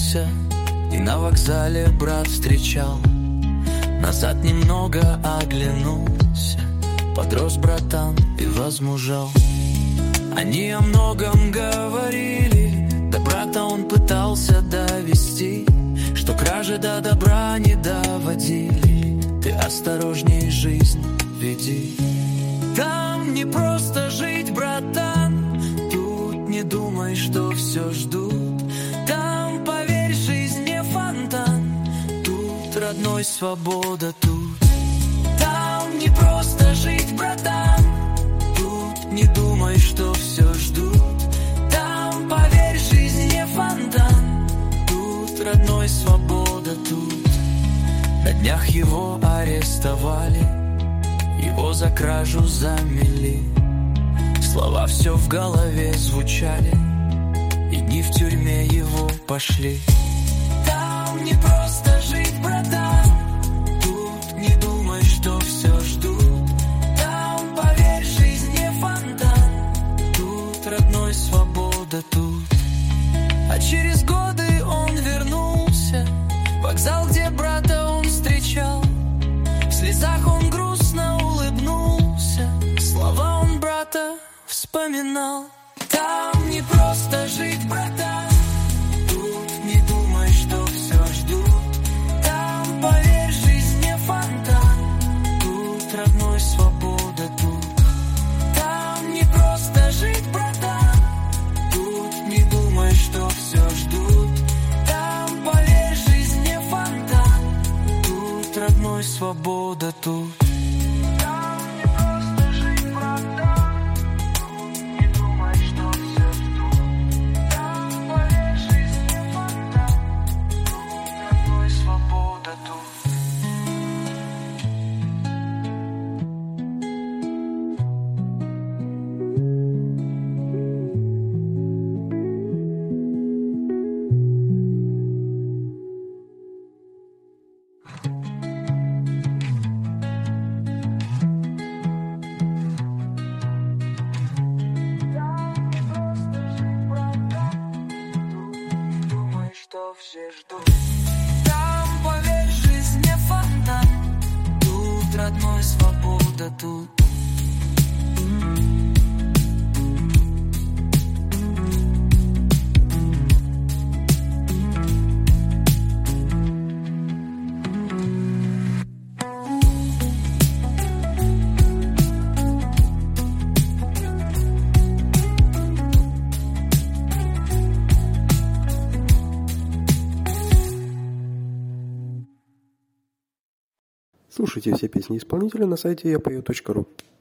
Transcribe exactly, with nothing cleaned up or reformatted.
вернулся, и на вокзале брат встречал. Назад немного оглянулся, подрос братан и возмужал. Они о многом говорили, до брата он пытался довести, что кражи до добра не доводили. Ты осторожней жизнь веди. Там не просто жить, братан, тут не думай, что все ждут. Там, поверь, жизнь не фонтан, тут родной свобода, тут. Там не просто жить, братан, тут не думай, что все ждут. Там, поверь, жизнь не фонтан, тут родной свобода, тут. На днях его арестовали, его за кражу замели. Слова все в голове звучали, и дни в тюрьме его пошли. Там не просто жить, братан, тут не думай, что все ждут. Там, поверь, жизнь не фонтан, тут родной свобода, тут. А через годы он вернулся, вокзал, где брата он встречал. В слезах он грустно улыбнулся, слова он брата вспоминал. Там не просто жить, братан, тут не думай, что все ждут. Там, поверь, жизнь не фонтан, тут родной свобода, тут. Там не просто жить, братан, тут не думай, что все ждут. Там, поверь, жизнь не фонтан, тут родной свобода, тут. Там, поверь, жизнь не фонтан, тут родной свобода, тут. Слушайте все песни исполнителя на сайте я пою точка ру.